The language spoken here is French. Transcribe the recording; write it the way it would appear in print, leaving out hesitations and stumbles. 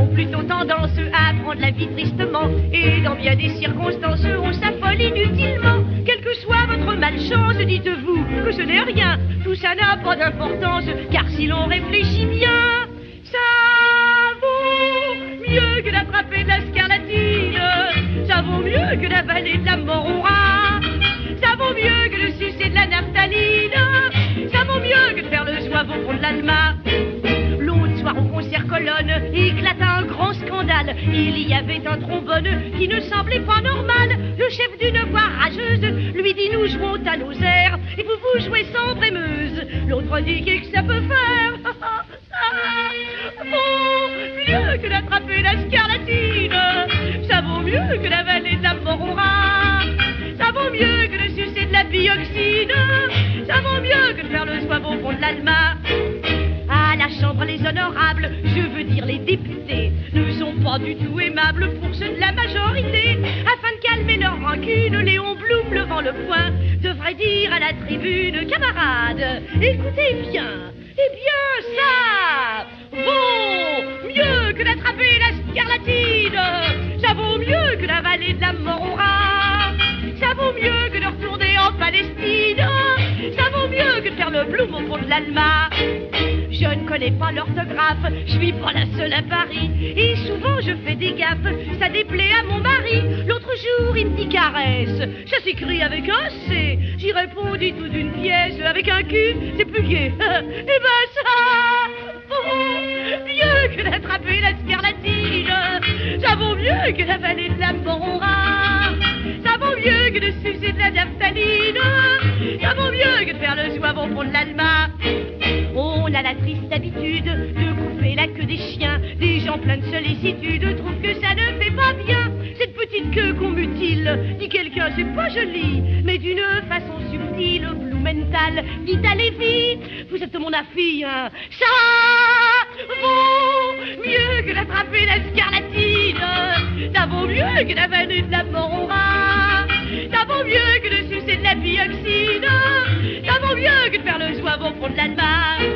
ont plutôt tendance à prendre la vie tristement. Et dans bien des circonstances, on s'affole inutilement. Quelle que soit votre malchance, dites-vous que ce n'est rien. Tout ça n'a pas d'importance, car si l'on réfléchit bien, ça vaut mieux que d'attraper de la scarlatine. Ça vaut mieux que d'avaler de la mort au rat. Ça vaut mieux que de sucer de la naphtaline. Ça vaut mieux que de faire le zouave au fond de l'Alma. L'autre soir au concert Colonne éclata un grand scandale. Il y avait un trombone qui ne semblait pas normal. Le chef d'une voix rageuse lui dit: nous jouons à nos airs et vous jouez sans brémeuse. L'autre dit: qu'est-ce que ça peut faire? Ça vaut mieux que d'attraper la scarlatine. Ça vaut mieux que d'avaler de la mort au rat. Ça vaut mieux que de sucer de la bioxyde. Ça vaut mieux que de faire le zouave au fond de l'Alma. À la Chambre, les honorables, je veux dire les députés, ne sont pas du tout aimables pour ceux de la majorité. Afin de calmer leur rancune, Léon Blum, levant le poing, devrait dire à la tribune: camarades, écoutez bien, eh bien ça vaut mieux que d'attraper la scarlatine. Ça vaut mieux que d'avaler de la mort au rat. Ça vaut mieux que de retourner en Palestine. Ça vaut mieux que de faire le Blum au fond de l'Alma. Je ne connais pas l'orthographe, je suis pas la seule à Paris. Et souvent je fais des gaffes, ça déplaît à mon mari. L'autre jour il me dit caresse, ça s'écrit avec un C. J'y répondis tout d'une pièce, avec un Q, c'est plus gai. Eh ben ça vaut mieux que d'attraper la scarlatine. Ça vaut mieux que d'avaler de la mort au rat. Ça vaut mieux que de sucer de la naphtaline. Ça vaut mieux que de faire le zouave au fond de l'Alma. On a la triste habitude de couper la queue des chiens. Des gens pleins de sollicitude trouvent que ça ne fait pas bien. Cette petite queue qu'on mutile, dit quelqu'un, c'est pas joli. Mais d'une façon subtile, Blumenthal dit: allez vite, vous êtes mon affi, hein. Ça vaut mieux que d'attraper la scarlatine. Ça vaut mieux que d'avaler de la mort au rat. Ça vaut mieux que de sucer de la bioxyde. Ça vaut mieux que de faire le zouave au fond de l'Alma.